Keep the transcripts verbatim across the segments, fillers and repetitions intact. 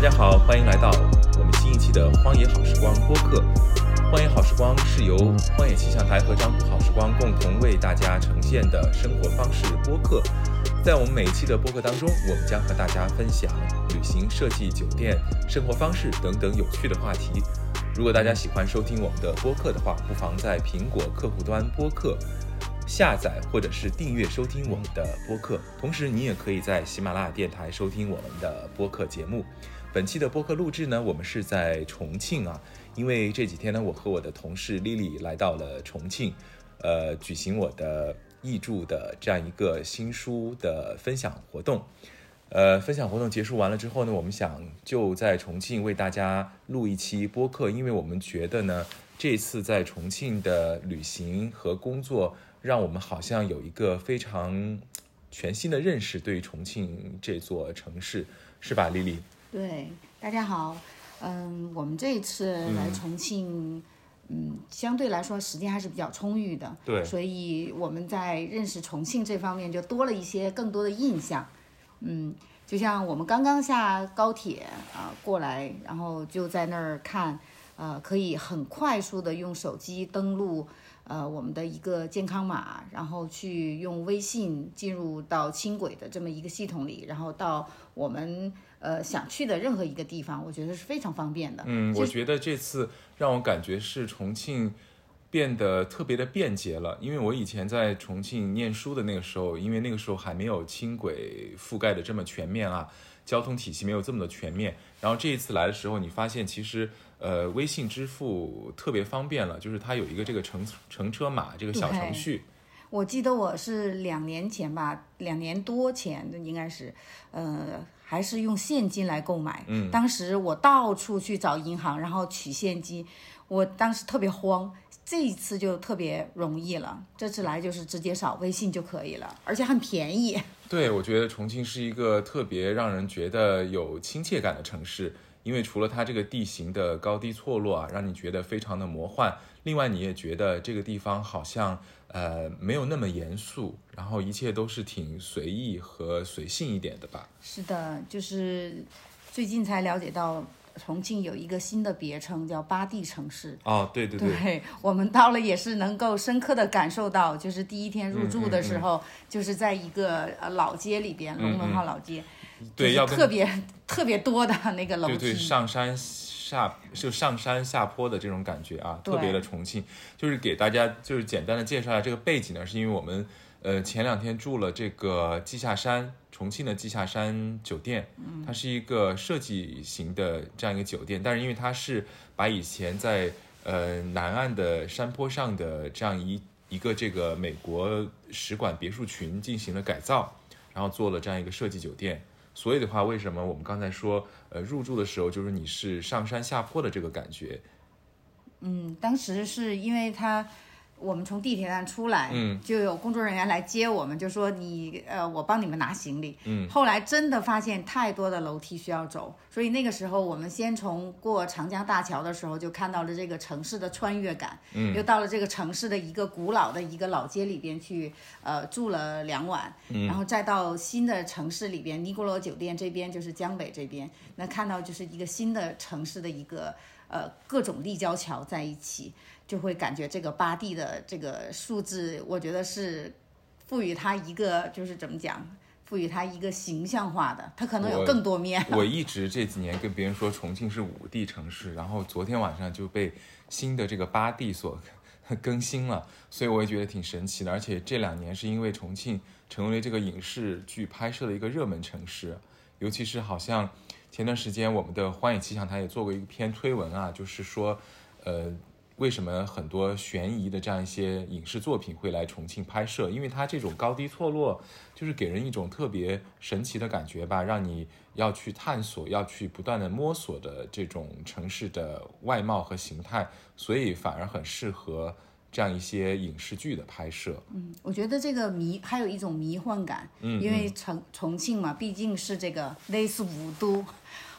家好，欢迎来到我们新一期的荒野好时光播客。荒野好时光是由荒野气象台和张浦好时光共同为大家呈现的生活方式播客。在我们每一期的播客当中，我们将和大家分享旅行、设计、酒店、生活方式等等有趣的话题。如果大家喜欢收听我们的播客的话，不妨在苹果客户端播客下载或者是订阅收听我们的播客。同时你也可以在喜马拉雅电台收听我们的播客节目。本期的播客录制呢，我们是在重庆啊，因为这几天呢，我和我的同事 Lily 来到了重庆，呃，举行我的译著的这样一个新书的分享活动。呃，分享活动结束完了之后呢，我们想就在重庆为大家录一期播客，因为我们觉得呢，这次在重庆的旅行和工作，让我们好像有一个非常全新的认识，对于重庆这座城市，是吧，丽丽？ 对，大家好，嗯，我们这一次来重庆，嗯，嗯相对来说时间还是比较充裕的， 对， 所以我们在认识重庆这方面就多了一些更多的印象，嗯，就像我们刚刚下高铁啊、呃、过来，然后就在那儿看，呃，可以很快速的用手机登录。呃，我们的一个健康码，然后去用微信进入到轻轨的这么一个系统里，然后到我们呃想去的任何一个地方，我觉得是非常方便的。 嗯，我觉得这次让我感觉是重庆变得特别的便捷了，因为我以前在重庆念书的那个时候，因为那个时候还没有轻轨覆盖的这么全面啊，交通体系没有这么的全面，然后这一次来的时候，你发现其实呃，微信支付特别方便了，就是它有一个这个乘乘车码这个小程序。 我记得我是两年前吧，两年多前应该是，呃，还是用现金来购买。嗯，当时我到处去找银行，然后取现金，我当时特别慌。这一次就特别容易了，这次来就是直接扫微信就可以了，而且很便宜。 对，我觉得重庆是一个特别让人觉得有亲切感的城市。因为除了它这个地形的高低错落啊，让你觉得非常的魔幻，另外你也觉得这个地方好像呃没有那么严肃，然后一切都是挺随意和随性一点的吧。 是的，就是最近才了解到重庆有一个新的别称叫八地城市。 哦，对对对, 对我们到了也是能够深刻的感受到，就是第一天入住的时候，嗯嗯嗯就是在一个呃老街里边，龙门号老街。嗯嗯对，要特别特别多的那个楼梯， 对对，上山下就上山下坡的这种感觉啊，特别的重庆。就是给大家就是简单的介绍一下这个背景呢，是因为我们呃前两天住了这个季下山，重庆的季下山酒店，它是一个设计型的这样一个酒店，但是因为它是把以前在呃南岸的山坡上的这样一一个这个美国使馆别墅群进行了改造，然后做了这样一个设计酒店。所以的话，为什么我们刚才说，呃，入住的时候就是你是上山下坡的这个感觉？ 嗯，当时是因为他，我们从地铁站出来，嗯，就有工作人员来接我们，就说你，呃，我帮你们拿行李。嗯，后来真的发现太多的楼梯需要走，所以那个时候我们先从过长江大桥的时候就看到了这个城市的穿越感，嗯，又到了这个城市的一个古老的一个老街里边去，呃，住了两晚，嗯，然后再到新的城市里边，尼古罗酒店这边就是江北这边，那看到就是一个新的城市的一个。呃，各种立交桥在一起，就会感觉这个八地的这个数字，我觉得是赋予它一个，就是怎么讲，赋予它一个形象化的，它可能有更多面。 我, 我一直这几年跟别人说重庆是五地城市，然后昨天晚上就被新的这个八地所更新了，所以我也觉得挺神奇的。而且这两年是因为重庆成为这个影视剧拍摄的一个热门城市，尤其是好像。前段时间我们的荒野气象台也做过一篇推文啊，就是说呃，为什么很多悬疑的这样一些影视作品会来重庆拍摄，因为它这种高低错落就是给人一种特别神奇的感觉吧，让你要去探索，要去不断的摸索的这种城市的外貌和形态，所以反而很适合这样一些影视剧的拍摄。 嗯，我觉得这个迷还有一种迷幻感，嗯，因为重重庆嘛，毕竟是这个类似五都，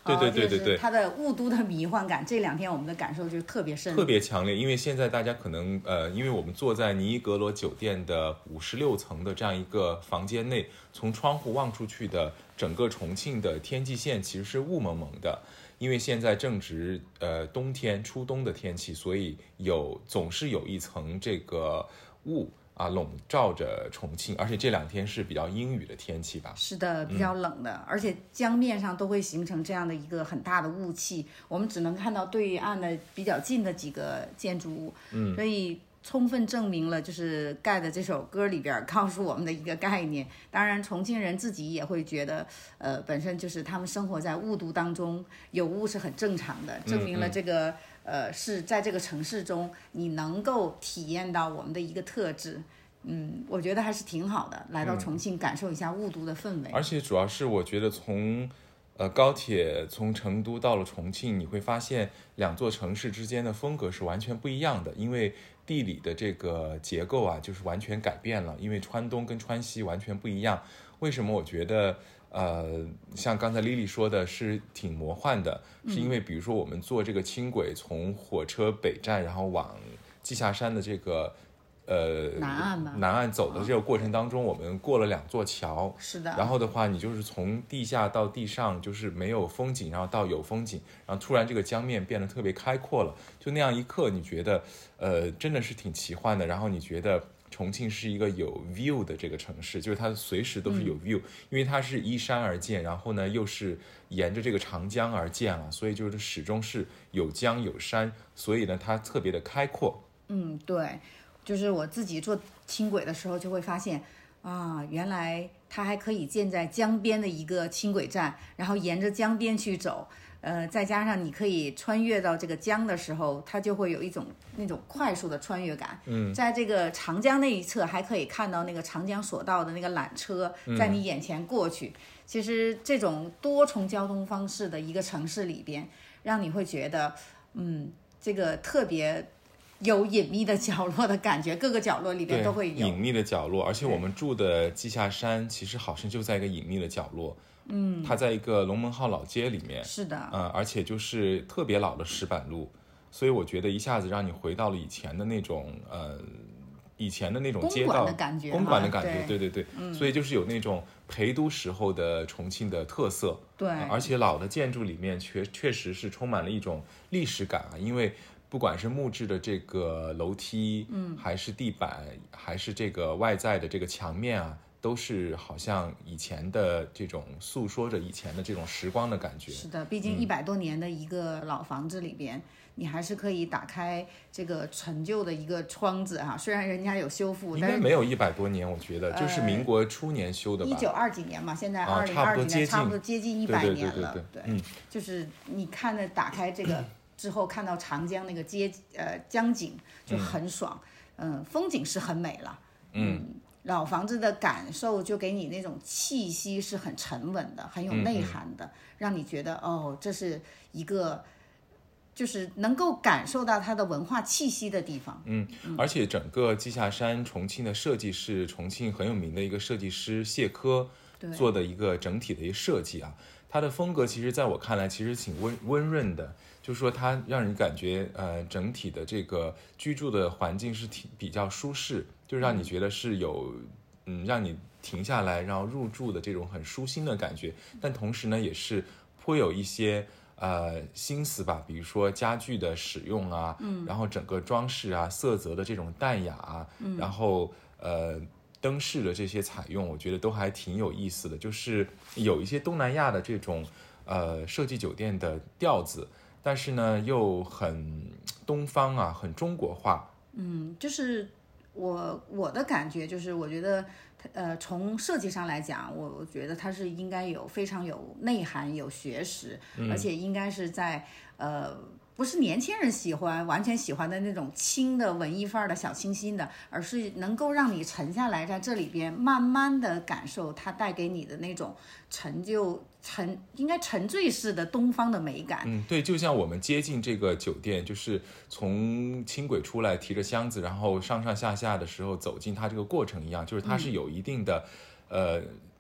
对对对对对， 它的雾都的迷幻感，这两天我们的感受就特别深， 特别强烈。因为现在大家可能呃，因为我们坐在尼伊格罗酒店的五十六层的这样一个房间内，从窗户望出去的整个重庆的天际线其实是雾蒙蒙的。因为现在正值呃冬天初冬的天气，所以有总是有一层这个雾啊笼罩着重庆，而且这两天是比较阴雨的天气吧？ 是的，比较冷的，嗯、而且江面上都会形成这样的一个很大的雾气，我们只能看到对岸的比较近的几个建筑物，嗯，所以充分证明了就是盖的这首歌里边告诉我们的一个概念。当然，重庆人自己也会觉得，呃，本身就是他们生活在雾都当中，有雾是很正常的，证明了这个。嗯嗯呃，是在这个城市中，你能够体验到我们的一个特质，嗯，我觉得还是挺好的。来到重庆，感受一下雾都的氛围。 而且主要是我觉得从，呃，高铁从成都到了重庆，你会发现两座城市之间的风格是完全不一样的，因为地理的这个结构啊，就是完全改变了。因为川东跟川西完全不一样。为什么我觉得？呃，像刚才 Lily 说的是挺魔幻的，是因为比如说我们坐这个轻轨从火车北站，然后往稷下山的这个呃南岸吧， 南岸走的这个过程当中，我们过了两座桥， 是的。 然后的话，你就是从地下到地上，就是没有风景，然后到有风景，然后突然这个江面变得特别开阔了，就那样一刻，你觉得呃真的是挺奇幻的，然后你觉得。重庆是一个有 view 的这个城市，就是它随时都是有 view，、嗯、因为它是依山而建，然后呢又是沿着这个长江而建了，所以就是始终是有江有山，所以呢它特别的开阔。 嗯，对，就是我自己坐轻轨的时候就会发现啊，原来它还可以建在江边的一个轻轨站，然后沿着江边去走。呃，再加上你可以穿越到这个江的时候，它就会有一种那种快速的穿越感。嗯，在这个长江那一侧，还可以看到那个长江索道的那个缆车在你眼前过去。嗯、其实这种多重交通方式的一个城市里边，让你会觉得，嗯，这个特别有隐秘的角落的感觉，各个角落里边都会有隐秘的角落。而且我们住的稷下山，其实好像就在一个隐秘的角落。嗯，它在一个龙门号老街里面， 是的， 嗯，而且就是特别老的石板路，所以我觉得一下子让你回到了以前的那种，呃，以前的那种街道，公馆的感觉， 公馆的感觉，对对对，嗯，所以就是有那种陪都时候的重庆的特色， 对， 呃、而且老的建筑里面确确实是充满了一种历史感啊，因为不管是木质的这个楼梯，嗯，还是地板，还是这个外在的这个墙面啊。都是好像以前的这种诉说着以前的这种时光的感觉。 是的，毕竟一百多年的一个老房子里边，嗯、你还是可以打开这个陈旧的一个窗子哈、啊。虽然人家有修复， 应该没有一百多年，我觉得、呃、就是民国初年修的吧。 一九二几年嘛，现在二零二几年，差不多接近一百年了。 对对对对对，嗯， 就是你看着打开这个之后，看到长江那个街呃江景就很爽，嗯、呃，风景是很美了，嗯。嗯老房子的感受就给你那种气息是很沉稳的，很有内涵的，嗯嗯让你觉得哦，这是一个就是能够感受到它的文化气息的地方。 嗯，嗯而且整个稷下山重庆的设计是重庆很有名的一个设计师谢科做的一个整体的一个设计啊。它的风格其实在我看来其实挺温温润的，就是说它让人感觉呃整体的这个居住的环境是挺比较舒适，就让你觉得是有嗯让你停下来然后入住的这种很舒心的感觉，但同时呢也是颇有一些呃心思吧，比如说家具的使用啊，嗯，然后整个装饰啊色泽的这种淡雅啊，嗯，然后呃灯饰的这些采用，我觉得都还挺有意思的，就是有一些东南亚的这种呃设计酒店的调子，但是呢又很东方啊，很中国化。 嗯，就是我我的感觉就是，我觉得呃从设计上来讲，我我觉得它是应该有非常有内涵、有学识，嗯、而且应该是在呃。不是年轻人喜欢完全喜欢的那种轻的文艺范儿的小清新的，而是能够让你沉下来，在这里边慢慢的感受它带给你的那种沉就沉应该沉醉式的东方的美感。 嗯，对，就像我们接近这个酒店，就是从轻轨出来提着箱子，然后上上下下的时候走进它这个过程一样，就是它是有一定的、嗯、呃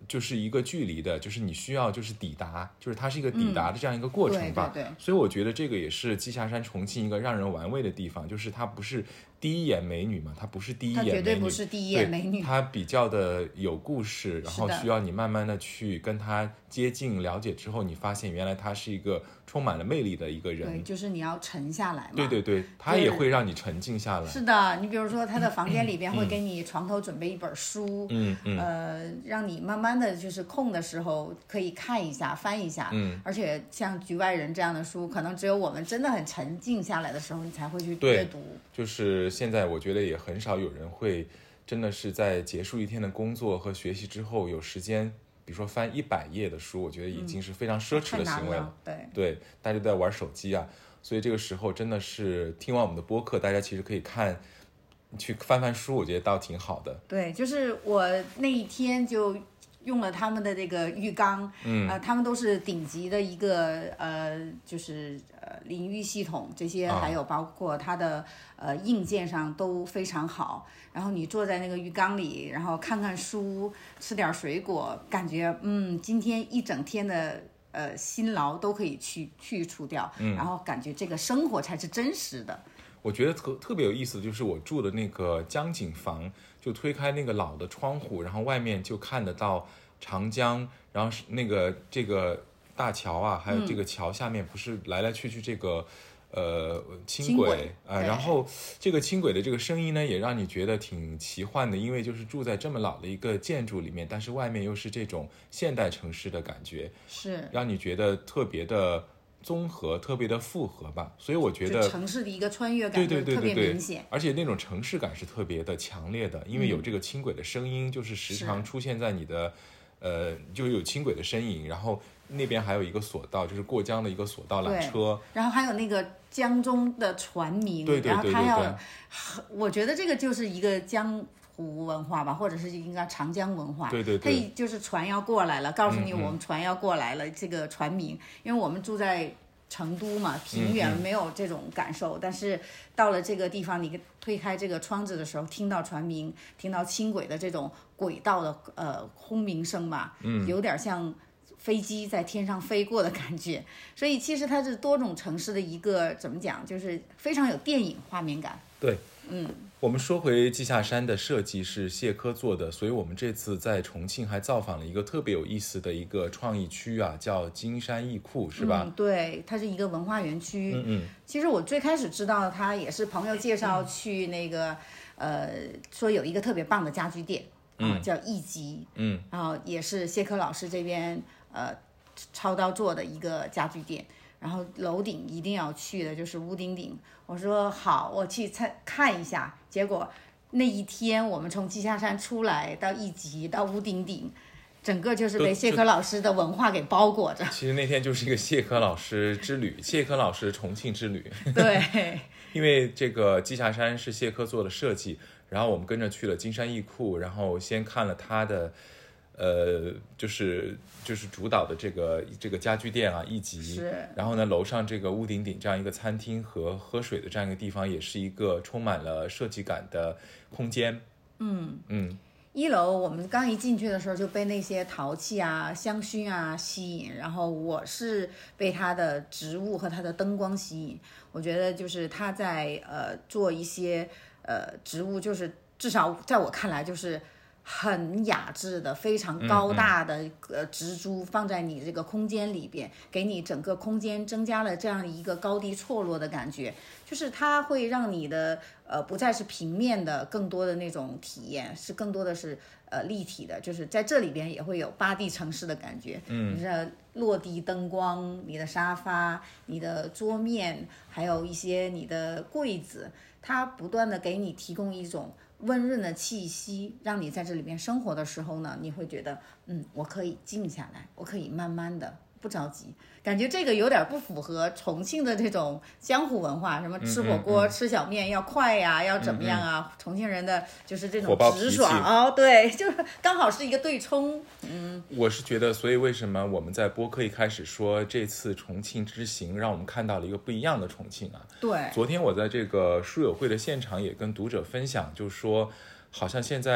就是一个距离的，就是你需要就是抵达，就是它是一个抵达的这样一个过程吧。 嗯、对对对。 所以我觉得这个也是栖霞山重庆一个让人玩味的地方，就是它不是第一眼美女嘛，它不是第一眼美女，它绝对不是第一眼美女， 它比较的有故事，然后需要你慢慢的去跟它接近了解之后，你发现原来它是一个充满了魅力的一个人。 对，就是你要沉下来嘛。 对对对，它也会让你沉静下来。 是的，你比如说他的房间里边会给你床头准备一本书， 嗯嗯， 呃，让你慢慢的就是空的时候可以看一下翻一下。 嗯， 而且像《局外人》这样的书，可能只有我们真的很沉静下来的时候，你才会去阅读。 就是现在我觉得也很少有人会真的是在结束一天的工作和学习之后有时间，比如说翻一百页的书，我觉得已经是非常奢侈的行为了。 嗯、对对，大家都在玩手机啊，所以这个时候真的是听完我们的播客，大家其实可以看去翻翻书，我觉得倒挺好的。 对，就是我那一天就用了他们的这个浴缸， 嗯， 呃，他们都是顶级的一个呃，就是呃淋浴系统，这些还有包括它的、啊、呃硬件上都非常好。然后你坐在那个浴缸里，然后看看书，吃点水果，感觉嗯，今天一整天的呃辛劳都可以去去除掉， 嗯， 然后感觉这个生活才是真实的。 我觉得特特别有意思的就是我住的那个江景房，就推开那个老的窗户，然后外面就看得到长江，然后是那个这个大桥啊，还有这个桥下面不是来来去去这个、嗯、呃轻轨啊、呃，然后这个轻轨的这个声音呢，也让你觉得挺奇幻的，因为就是住在这么老的一个建筑里面，但是外面又是这种现代城市的感觉， 是让你觉得特别的综合，特别的复合吧，所以我觉得城市的一个穿越感就特别明显， 而且那种城市感是特别的强烈的，因为有这个轻轨的声音，嗯、就是时常出现在你的，呃，就有轻轨的身影，然后那边还有一个索道，就是过江的一个索道缆车， 然后还有那个江中的船民， 对对对对对， 然后他要，我觉得这个就是一个江湖文化吧，或者是应该长江文化， 对对对， 它就是船要过来了，告诉你我们船要过来了，嗯嗯这个船民，因为我们住在成都嘛，平原没有这种感受，嗯嗯但是到了这个地方，你推开这个窗子的时候，听到船民，听到轻轨的这种轨道的呃轰鸣声嘛， 嗯， 有点像飞机在天上飞过的感觉，所以其实它是多种城市的一个怎么讲，就是非常有电影画面感。 对， 嗯， 我们说回栖霞山的设计是谢科做的，所以我们这次在重庆还造访了一个特别有意思的一个创意区啊，叫金山艺库，是吧？ 嗯，对，它是一个文化园区。 嗯嗯。 其实我最开始知道它也是朋友介绍去那个，嗯、呃，说有一个特别棒的家居店啊、嗯，叫艺集。 嗯。 然后也是谢科老师这边呃操刀做的一个家居店。然后楼顶一定要去的就是屋顶顶，我说好，我去参看一下。结果那一天我们从栖霞山出来到艺集到屋顶顶，整个就是被谢科老师的文化给包裹着。 其实那天就是一个谢科老师之旅，谢科老师重庆之旅。 对， 因为这个栖霞山是谢科做的设计，然后我们跟着去了金山艺库，然后先看了他的。呃，就是就是主导的这个这个家居店啊，艺集，然后呢，楼上这个屋顶顶这样一个餐厅和喝水的这样一个地方，也是一个充满了设计感的空间。 嗯嗯， 一楼我们刚一进去的时候就被那些陶器啊、香薰啊吸引，然后我是被它的植物和它的灯光吸引。我觉得就是他在呃做一些呃植物，就是至少在我看来就是很雅致的、非常高大的呃植株放在你这个空间里边，给你整个空间增加了这样一个高低错落的感觉，就是它会让你的呃不再是平面的，更多的那种体验是更多的是呃立体的，就是在这里边也会有八地城市的感觉。嗯，你的落地灯光、你的沙发、你的桌面，还有一些你的柜子，它不断的给你提供一种温润的气息，让你在这里面生活的时候呢，你会觉得，嗯，我可以静下来，我可以慢慢的，不着急。感觉这个有点不符合重庆的这种江湖文化，什么吃火锅、嗯嗯嗯、吃小面要快呀，要怎么样啊？嗯嗯重庆人的就是这种直爽哦，对，就是刚好是一个对冲。嗯， 我是觉得，所以为什么我们在播客一开始说这次重庆之行，让我们看到了一个不一样的重庆啊？ 对， 昨天我在这个书友会的现场也跟读者分享，就是说，好像现在。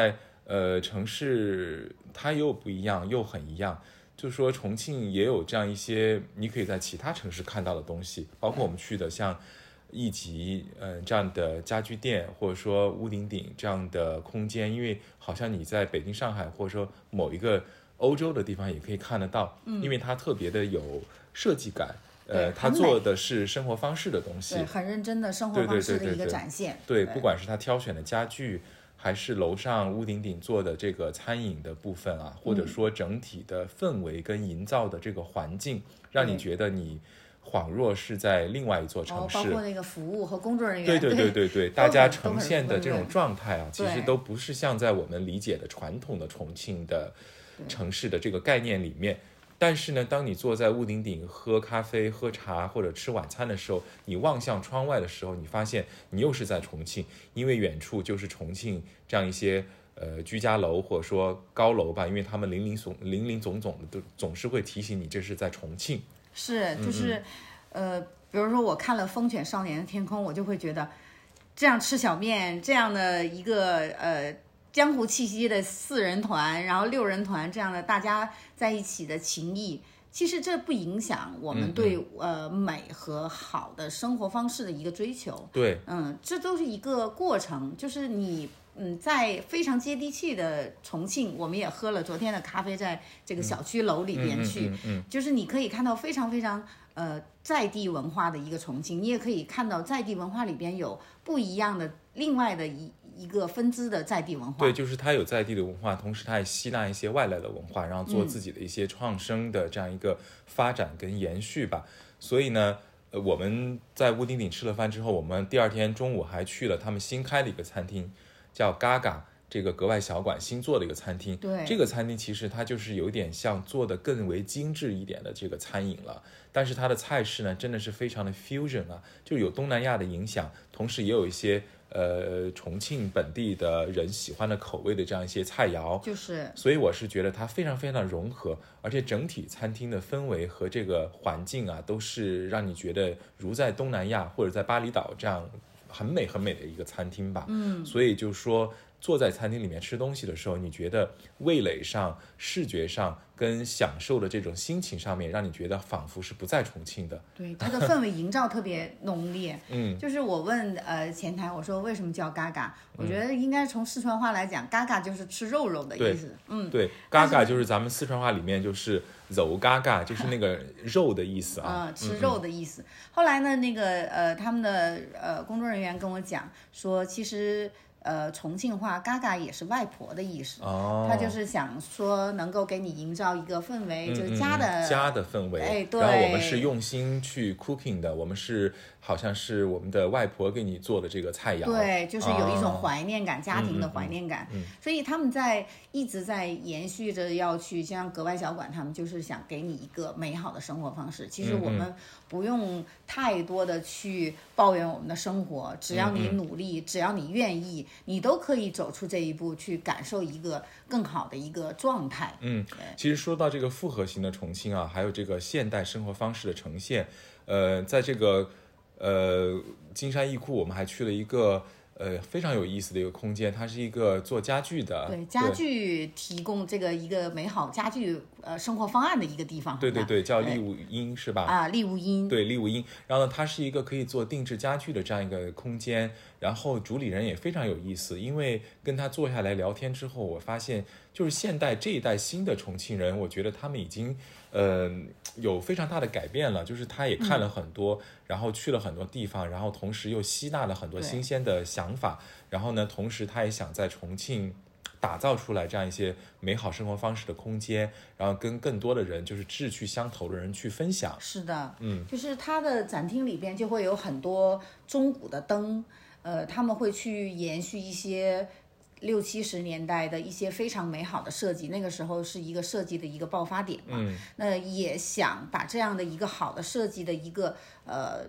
呃，城市它又不一样，又很一样。就说重庆也有这样一些你可以在其他城市看到的东西，包括我们去的像一级呃这样的家居店，或者说屋顶顶这样的空间，因为好像你在北京、上海或者说某一个欧洲的地方也可以看得到，嗯、因为它特别的有设计感。呃，他做的是生活方式的东西， 对，很认真的生活方式的一个展现。 对，不管是他挑选的家具，还是楼上屋顶顶做的这个餐饮的部分啊，或者说整体的氛围跟营造的这个环境，嗯、让你觉得你恍若是在另外一座城市。 哦、包括那个服务和工作人员， 对对对对对，大家呈现的这种状态啊，其实都不是像在我们理解的传统的重庆的城市的这个概念里面。但是呢，当你坐在屋顶顶喝咖啡、喝茶或者吃晚餐的时候，你望向窗外的时候，你发现你又是在重庆，因为远处就是重庆这样一些呃居家楼或者说高楼吧，因为他们林林总林林总总的都总是会提醒你这是在重庆。 是，就是，嗯、呃，比如说我看了《风犬少年的天空》，我就会觉得这样吃小面这样的一个呃。江湖气息的四人团，然后六人团这样的大家在一起的情谊，其实这不影响我们对、嗯嗯、呃美和好的生活方式的一个追求。 对， 嗯，这都是一个过程，就是你嗯在非常接地气的重庆，我们也喝了昨天的咖啡，在这个小区楼里边去， 嗯嗯嗯嗯嗯、 就是你可以看到非常非常呃在地文化的一个重庆，你也可以看到在地文化里边有不一样的另外的一。一个分支的在地文化， 对，就是它有在地的文化，同时它也吸纳一些外来的文化，然后做自己的一些创生的这样一个发展跟延续吧。嗯、所以呢，呃，我们在屋顶顶吃了饭之后，我们第二天中午还去了他们新开的一个餐厅，叫嘎嘎，这个格外小馆新做的一个餐厅。 对， 这个餐厅其实它就是有点像做的更为精致一点的这个餐饮了，但是它的菜式呢，真的是非常的 fusion 啊，就有东南亚的影响，同时也有一些。呃，重庆本地的人喜欢的口味的这样一些菜肴， 就是， 所以我是觉得它非常非常的融合，而且整体餐厅的氛围和这个环境啊，都是让你觉得如在东南亚或者在巴厘岛这样很美很美的一个餐厅吧。 嗯， 所以就说坐在餐厅里面吃东西的时候，你觉得味蕾上、视觉上跟享受的这种心情上面，让你觉得仿佛是不在重庆的。 对，它的氛围营造特别浓烈。 嗯， 就是我问呃前台，我说为什么叫嘎嘎？我觉得应该从四川话来讲，嘎嘎就是吃肉肉的意思。嗯， 对，嘎嘎就是咱们四川话里面就是肉嘎嘎，就是那个肉的意思啊， 嗯，吃肉的意思。嗯、后来呢，那个呃他们的呃工作人员跟我讲说，其实。呃，重庆话嘎嘎也是外婆的意思， 哦， 他就是想说能够给你营造一个氛围， 嗯、 就是家的家的氛围。 哎，对。 然后我们是用心去 cooking 的，我们是好像是我们的外婆给你做的这个菜肴， 对，就是有一种怀念感，哦、家庭的怀念感。 嗯嗯嗯、 所以他们在一直在延续着要去，像格外小馆，他们就是想给你一个美好的生活方式。其实我们不用太多的去抱怨我们的生活，只要你努力， 嗯、 只要你愿意。你都可以走出这一步，去感受一个更好的一个状态。 嗯，其实说到这个复合型的重庆啊，还有这个现代生活方式的呈现，呃，在这个呃金山艺库，我们还去了一个呃非常有意思的一个空间，它是一个做家具的， 对家具提供这个一个美好家具呃生活方案的一个地方。 对对对，叫利物英是吧？ 啊，利物英。 对，利物英。然后呢，它是一个可以做定制家具的这样一个空间。然后主理人也非常有意思，因为跟他坐下来聊天之后，我发现就是现代这一代新的重庆人，我觉得他们已经呃有非常大的改变了。就是他也看了很多，嗯、然后去了很多地方，然后同时又吸纳了很多新鲜的想法。然后呢，同时他也想在重庆打造出来这样一些美好生活方式的空间，然后跟更多的人，就是志趣相投的人去分享。 是的， 嗯， 就是他的展厅里边就会有很多中古的灯。呃，他们会去延续一些六七十年代的一些非常美好的设计，那个时候是一个设计的一个爆发点嘛。 嗯， 那也想把这样的一个好的设计的一个呃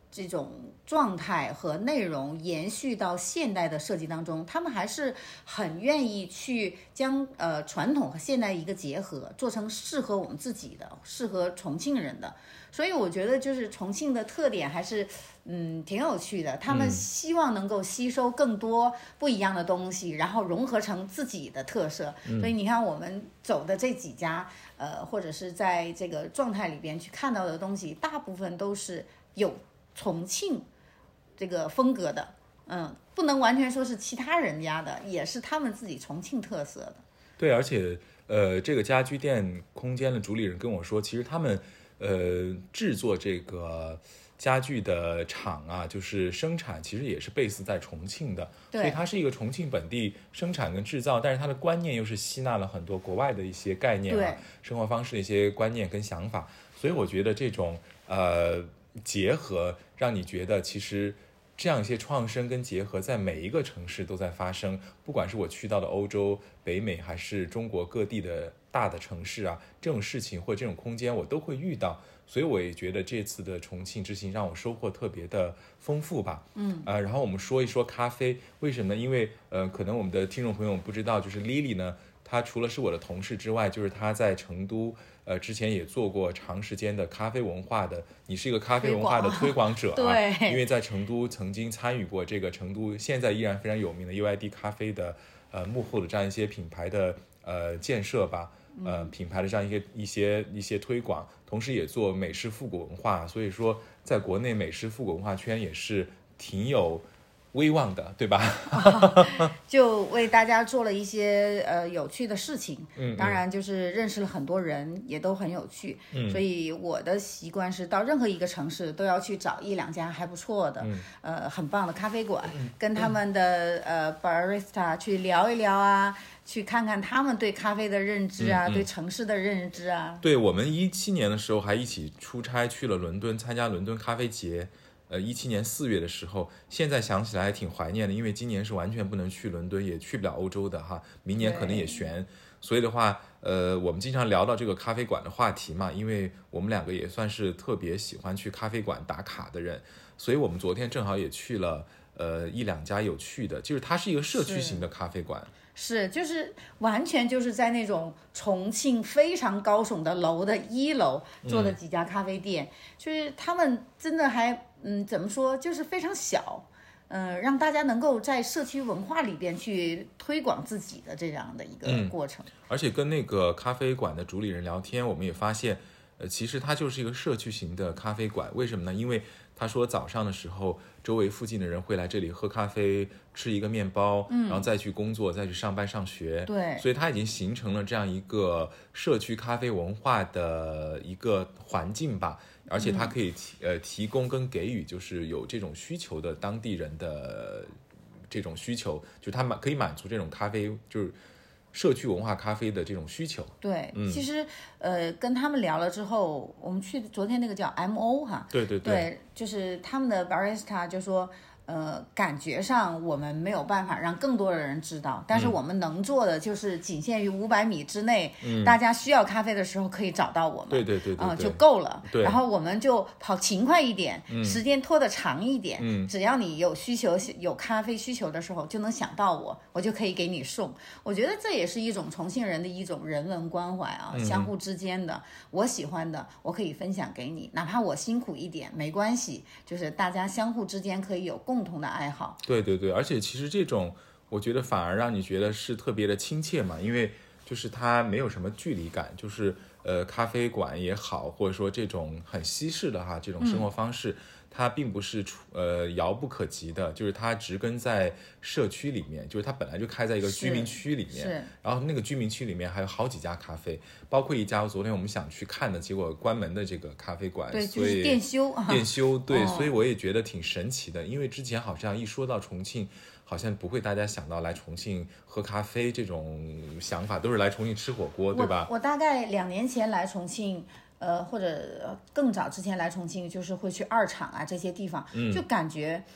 这种状态和内容延续到现代的设计当中，他们还是很愿意去将呃传统和现代一个结合，做成适合我们自己的，适合重庆人的。所以我觉得就是重庆的特点还是嗯挺有趣的，他们希望能够吸收更多不一样的东西，然后融合成自己的特色。所以你看我们走的这几家呃或者是在这个状态里边去看到的东西，大部分都是有重庆这个风格的，嗯，不能完全说是其他人家的，也是他们自己重庆特色的。 对，而且呃这个家居店空间的主理人跟我说，其实他们呃，制作这个家具的厂啊，就是生产，其实也是 base 在重庆的，所以它是一个重庆本地生产跟制造，但是它的观念又是吸纳了很多国外的一些概念啊，生活方式的一些观念跟想法，所以我觉得这种呃结合，让你觉得其实这样一些创生跟结合在每一个城市都在发生，不管是我去到的欧洲、北美还是中国各地的大的城市啊，这种事情或者这种空间我都会遇到，所以我也觉得这次的重庆之行让我收获特别的丰富吧。嗯，呃，然后我们说一说咖啡，为什么呢？因为呃，可能我们的听众朋友不知道，就是 Lily 呢，她除了是我的同事之外，就是她在成都呃之前也做过长时间的咖啡文化的，你是一个咖啡文化的推广者啊， 对， 因为在成都曾经参与过这个成都现在依然非常有名的 U I D 咖啡的呃幕后的这样一些品牌的呃建设吧。呃，品牌的这样一些一些一些推广，同时也做美式复古文化，所以说在国内美式复古文化圈也是挺有威望的，对吧？ 啊、就为大家做了一些呃有趣的事情， 嗯， 当然就是认识了很多人，也都很有趣。嗯，所以我的习惯是到任何一个城市都要去找一两家还不错的，嗯、呃，很棒的咖啡馆，嗯、跟他们的、嗯、呃 barista 去聊一聊啊。去看看他们对咖啡的认知啊，嗯嗯对城市的认知啊。 对，我们一七年的时候还一起出差去了伦敦，参加伦敦咖啡节。呃，一七年四月的时候，现在想起来还挺怀念的，因为今年是完全不能去伦敦，也去不了欧洲的哈，明年可能也悬。所以的话，呃，我们经常聊到这个咖啡馆的话题嘛，因为我们两个也算是特别喜欢去咖啡馆打卡的人，所以我们昨天正好也去了呃一两家有趣的，就是它是一个社区型的咖啡馆。 是，就是完全就是在那种重庆非常高耸的楼的一楼做的几家咖啡店，嗯、就是他们真的还嗯怎么说，就是非常小，嗯、呃，让大家能够在社区文化里边去推广自己的这样的一个过程。 嗯、而且跟那个咖啡馆的主理人聊天，我们也发现，呃，其实它就是一个社区型的咖啡馆。为什么呢？因为他说早上的时候，周围附近的人会来这里喝咖啡，吃一个面包，嗯、然后再去工作，再去上班上学。 对， 所以它已经形成了这样一个社区咖啡文化的一个环境吧。而且它可以提、嗯、呃提供跟给予，就是有这种需求的当地人的这种需求，就它满可以满足这种咖啡就是社区文化咖啡的这种需求。 对，嗯、其实呃跟他们聊了之后，我们去昨天那个叫 M O 哈， 对对对, 对，就是他们的 barista 就说。呃，感觉上我们没有办法让更多的人知道，但是我们能做的就是仅限于五百米之内，嗯、大家需要咖啡的时候可以找到我们， 对对对对， 啊、呃、就够了。 对， 然后我们就跑勤快一点， 嗯、 时间拖得长一点， 嗯， 只要你有需求、有咖啡需求的时候，就能想到我，我就可以给你送。我觉得这也是一种重庆人的一种人文关怀啊， 嗯、 相互之间的，我喜欢的我可以分享给你，哪怕我辛苦一点没关系，就是大家相互之间可以有共同的爱好。 对对对，而且其实这种我觉得反而让你觉得是特别的亲切嘛，因为就是它没有什么距离感，就是呃咖啡馆也好，或者说这种很西式的哈这种生活方式，嗯、它并不是呃遥不可及的，就是它植根在社区里面，就是它本来就开在一个居民区里面，然后那个居民区里面还有好几家咖啡，包括一家昨天我们想去看的，结果关门的这个咖啡馆， 对， 所以就是电修， 电修，对， 哦、 所以我也觉得挺神奇的，因为之前好像一说到重庆，好像不会大家想到来重庆喝咖啡这种想法，都是来重庆吃火锅，对吧？ 我, 我大概两年前来重庆。呃，或者更早之前来重庆，就是会去二厂啊这些地方，嗯、就感觉，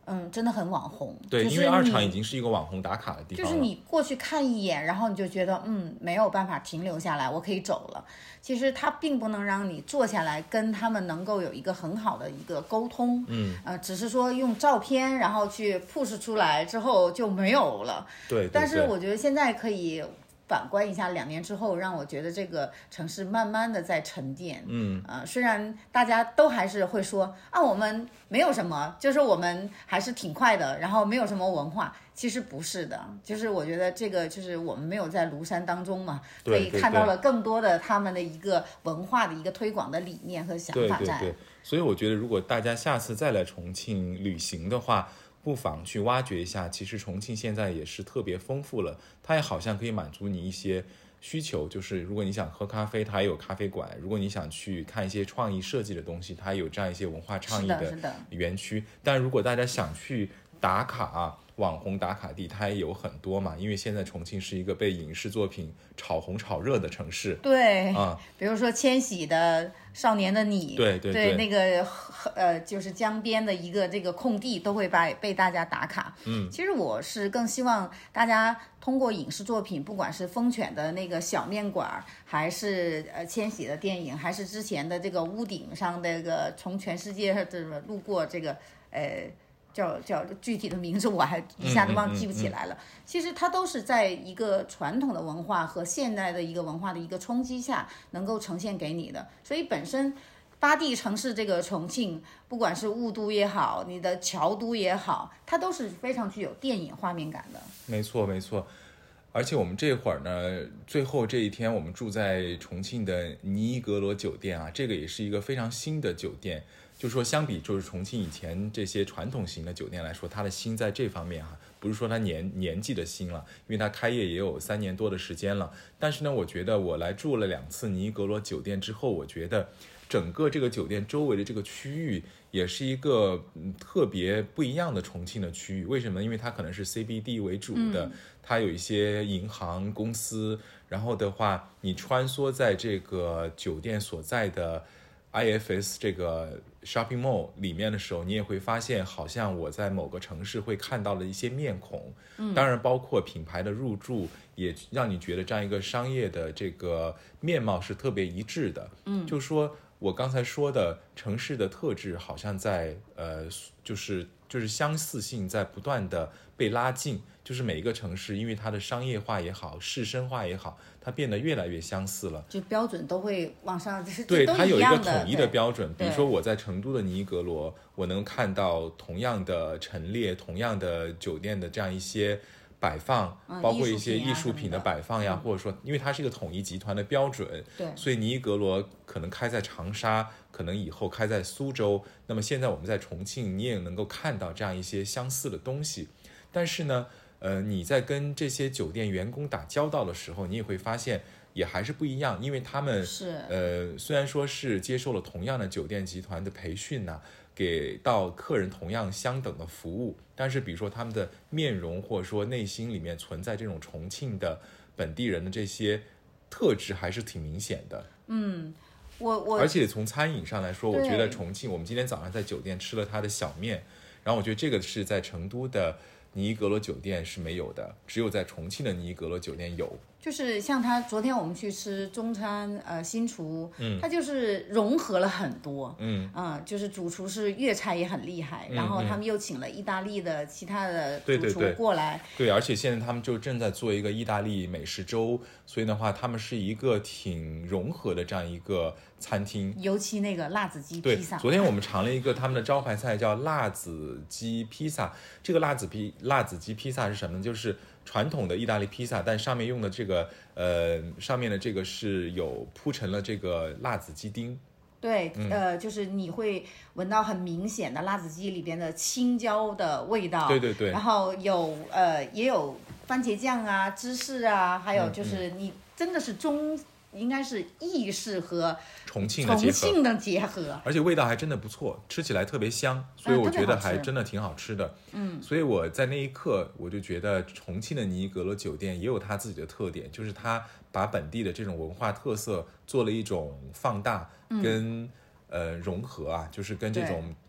嗯，真的很网红。 对， 就是、 因为二厂已经是一个网红打卡的地方了。 就是你过去看一眼，然后你就觉得嗯没有办法停留下来，我可以走了。其实它并不能让你坐下来跟他们能够有一个很好的一个沟通， 嗯， 呃，只是说用照片然后去 push 出来之后就没有了。 对，对对， 但是我觉得现在可以反观一下，两年之后，让我觉得这个城市慢慢的在沉淀。 嗯， 呃，虽然大家都还是会说啊，我们没有什么，就是我们还是挺快的，然后没有什么文化。其实不是的，就是我觉得这个就是我们没有在庐山当中嘛，可以看到了更多的他们的一个文化的一个推广的理念和想法在。 对对对，所以我觉得如果大家下次再来重庆旅行的话，不妨去挖掘一下，其实重庆现在也是特别丰富了，它也好像可以满足你一些需求，就是如果你想喝咖啡，它也有咖啡馆；如果你想去看一些创意设计的东西，它也有这样一些文化倡议的园区。但如果大家想去打卡，网红打卡地它也有很多嘛，因为现在重庆是一个被影视作品炒红炒热的城市。 对啊、嗯， 比如说千玺的《少年的你》， 对对 对, 对，那个呃就是江边的一个这个空地都会把被大家打卡。 嗯， 其实我是更希望大家通过影视作品，不管是疯犬的那个小面馆，还是呃千玺的电影，还是之前的这个屋顶上这个从全世界这个路过这个呃。叫叫具体的名字我还一下子忘记不起来了。 嗯嗯嗯嗯、 其实它都是在一个传统的文化和现代的一个文化的一个冲击下，能够呈现给你的。所以本身八地城市这个重庆，不管是雾都也好，你的桥都也好，它都是非常具有电影画面感的。 没错没错。而且我们这会儿呢，最后这一天我们住在重庆的尼伊阁罗酒店啊，这个也是一个非常新的酒店。就说相比就是重庆以前这些传统型的酒店来说，它的新在这方面哈、啊，不是说它年年纪的新了，因为它开业也有三年多的时间了。但是呢，我觉得我来住了两次尼伊阁罗酒店之后，我觉得整个这个酒店周围的这个区域也是一个、嗯、特别不一样的重庆的区域。为什么？因为它可能是 C B D 为主的， 嗯、 它有一些银行公司，然后的话，你穿梭在这个酒店所在的I F S 这个 shopping mall 里面的时候，你也会发现好像我在某个城市会看到了一些面孔。 嗯， 当然包括品牌的入驻，也让你觉得这样一个商业的这个面貌是特别一致的。 嗯， 就说我刚才说的城市的特质好像在呃，就是就是相似性在不断的被拉近，就是每一个城市因为它的商业化也好，市绅化也好，它变得越来越相似了， 就标准都会往上， 对，它有一个统一的标准。比如说我在成都的尼伊阁罗，我能看到同样的陈列，同样的酒店的这样一些摆放， 嗯、 包括一些艺术品的摆放呀， 嗯、 或者说因为它是一个统一集团的标准， 对， 所以尼伊阁罗可能开在长沙，可能以后开在苏州，那么现在我们在重庆你也能够看到这样一些相似的东西。但是呢呃，你在跟这些酒店员工打交道的时候，你也会发现也还是不一样，因为他们是呃，虽然说是接受了同样的酒店集团的培训呢、啊，给到客人同样相等的服务，但是比如说他们的面容或者说内心里面存在这种重庆的本地人的这些特质还是挺明显的。 嗯，我我而且从餐饮上来说，我觉得重庆，我们今天早上在酒店吃了它的小面，然后我觉得这个是在成都的尼伊阁罗酒店是没有的，只有在重庆的尼伊阁罗酒店有。 就是像他昨天我们去吃中餐，呃，新厨， 嗯， 他就是融合了很多， 嗯嗯，就是主厨是粤菜也很厉害， 嗯、 然后他们又请了意大利的其他的主厨过来， 对, 对, 对, 对，而且现在他们就正在做一个意大利美食周，所以的话，他们是一个挺融合的这样一个餐厅， 尤其那个辣子鸡披萨。 对，昨天我们尝了一个他们的招牌菜叫辣子鸡披萨，这个辣子披辣子鸡披萨是什么呢？就是传统的意大利披萨，但上面用的这个呃，上面的这个是有铺成了这个辣子鸡丁。 对， 嗯、 呃，就是你会闻到很明显的辣子鸡里边的青椒的味道。 对对对。 然后有呃，也有番茄酱啊、芝士啊，还有就是你真的是中。嗯嗯应该是意式和重庆的结合， 重庆的结合， 而且味道还真的不错，吃起来特别香，所以我觉得还真的挺好吃的。 嗯， 所以我在那一刻我就觉得重庆的尼伊阁罗酒店也有它自己的特点，就是它把本地的这种文化特色做了一种放大跟、 嗯、 呃融合啊，就是跟这种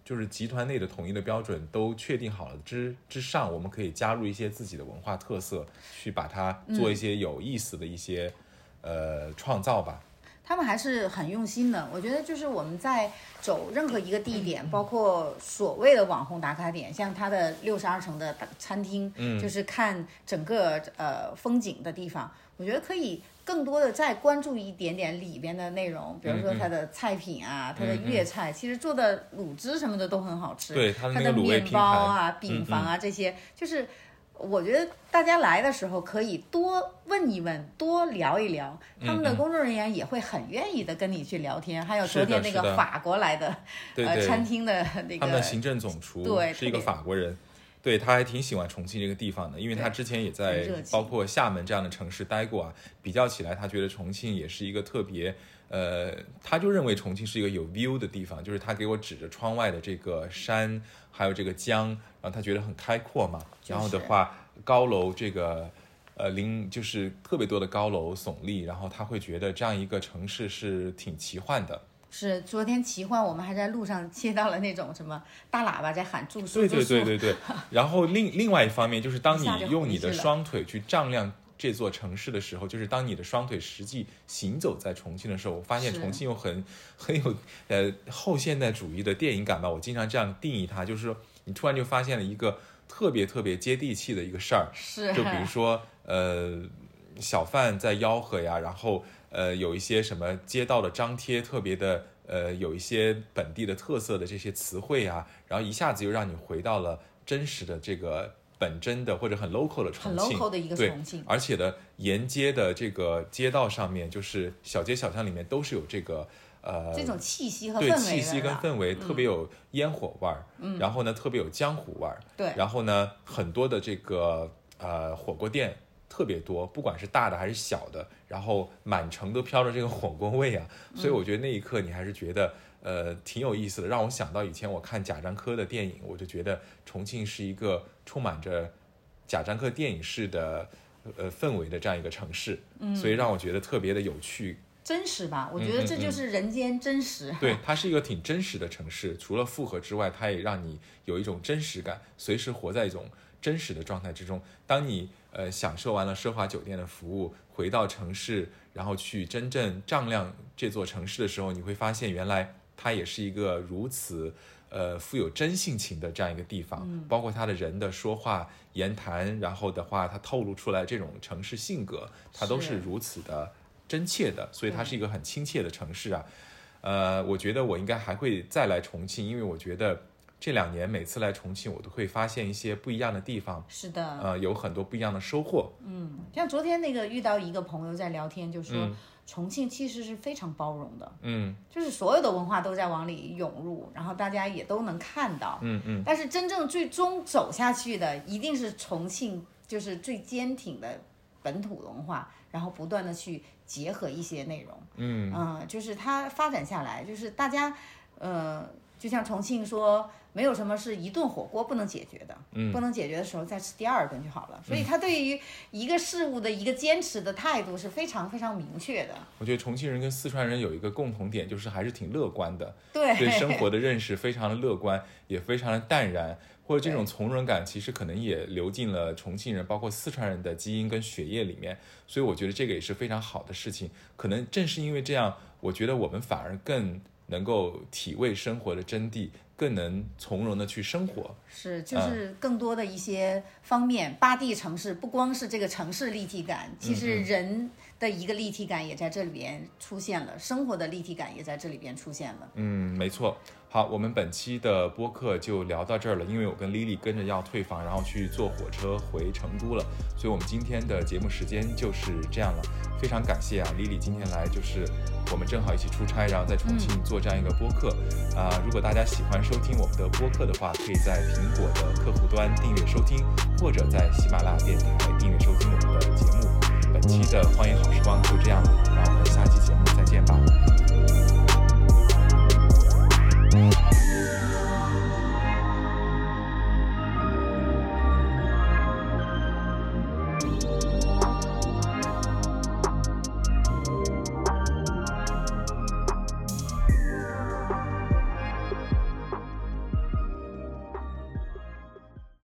就是集团内的统一的标准都确定好了之之上，我们可以加入一些自己的文化特色，去把它做一些有意思的一些、嗯、呃创造吧。 他们还是很用心的，我觉得就是我们在走任何一个地点，包括所谓的网红打卡点，像它的六十二层的餐厅，嗯，就是看整个呃风景的地方，我觉得可以更多的再关注一点点里边的内容，比如说它的菜品啊，嗯、它的粤菜，其实做的卤汁什么的都很好吃， 对，它的那个卤味拼盘， 它的面包啊、饼房啊、嗯、这些，就是我觉得大家来的时候可以多问一问，多聊一聊，他们的工作人员也会很愿意的跟你去聊天。嗯、还有昨天那个法国来的呃餐厅的那个他们的行政总厨对是一个法国人，对，他还挺喜欢重庆这个地方的，因为他之前也在包括厦门这样的城市待过啊，比较起来他觉得重庆也是一个特别呃，他就认为重庆是一个有 view 的地方，就是他给我指着窗外的这个山还有这个江，然后他觉得很开阔嘛， 就是、 然后的话高楼这个呃临就是特别多的高楼耸立，然后他会觉得这样一个城市是挺奇幻的。 是昨天奇幻，我们还在路上接到了那种什么大喇叭在喊住宿， 对对对对对。然后另另外一方面就是当你用你的双腿去丈量这座城市的时候，就是当你的双腿实际行走在重庆的时候，我发现重庆有很很有呃后现代主义的电影感吧，我经常这样定义它，就是说你突然就发现了一个特别特别接地气的一个事儿， 是就比如说呃小贩在吆喝呀，然后呃有一些什么街道的张贴特别的呃有一些本地的特色的这些词汇啊，然后一下子又让你回到了真实的这个本真的或者很 local 的重庆， 很 local 的一个重庆， 而且的沿街的这个街道上面，就是小街小巷里面都是有这个呃这种气息和氛围， 对气息跟氛围、嗯、特别有烟火味儿、嗯，然后呢特别有江湖味儿， 对， 然后呢很多的这个呃火锅店特别多，不管是大的还是小的，然后满城都飘着这个火锅味啊，所以我觉得那一刻你还是觉得。呃，挺有意思的，让我想到以前我看贾樟柯的电影，我就觉得重庆是一个充满着贾樟柯电影式的呃氛围的这样一个城市，嗯，所以让我觉得特别的有趣， 真实吧？我觉得这就是人间真实。 嗯嗯嗯对，它是一个挺真实的城市，除了复合之外，它也让你有一种真实感，随时活在一种真实的状态之中。当你呃享受完了奢华酒店的服务，回到城市，然后去真正丈量这座城市的时候，你会发现原来。它也是一个如此呃富有真性情的这样一个地方、嗯、包括他的人的说话言谈，然后的话他透露出来这种城市性格，它都是如此的真切的，所以它是一个很亲切的城市啊。呃，我觉得我应该还会再来重庆，因为我觉得这两年每次来重庆我都会发现一些不一样的地方， 是的， 呃，有很多不一样的收获。 嗯，像昨天那个遇到一个朋友在聊天，就说、嗯重庆其实是非常包容的， 嗯， 就是所有的文化都在往里涌入，然后大家也都能看到， 嗯嗯。 但是真正最终走下去的，一定是重庆，就是最坚挺的本土文化，然后不断的去结合一些内容， 嗯嗯、呃，就是它发展下来，就是大家，呃，就像重庆说。没有什么是一顿火锅不能解决的，嗯，不能解决的时候再吃第二顿就好了。所以他对于一个事物的一个坚持的态度是非常非常明确的。 我觉得重庆人跟四川人有一个共同点，就是还是挺乐观的， 对， 对生活的认识非常的乐观，也非常的淡然，或者这种从容感，其实可能也流进了重庆人，包括四川人的基因跟血液里面。所以我觉得这个也是非常好的事情。可能正是因为这样，我觉得我们反而更能够体味生活的真谛。更能从容的去生活， 是就是更多的一些方面，嗯、八地城市不光是这个城市立体感，其实人的一个立体感也在这里边出现了，生活的立体感也在这里边出现了。 嗯，没错。好，我们本期的播客就聊到这儿了，因为我跟 Lily 跟着要退房，然后去坐火车回成都了，所以我们今天的节目时间就是这样了。非常感谢啊 Lily 今天来，就是我们正好一起出差，然后在重庆做这样一个播客啊、嗯呃。如果大家喜欢收听我们的播客的话，可以在苹果的客户端订阅收听，或者在喜马拉雅电台订阅收听我们的节目。本期的荒野好时光就这样了，让我们下期节目再见吧。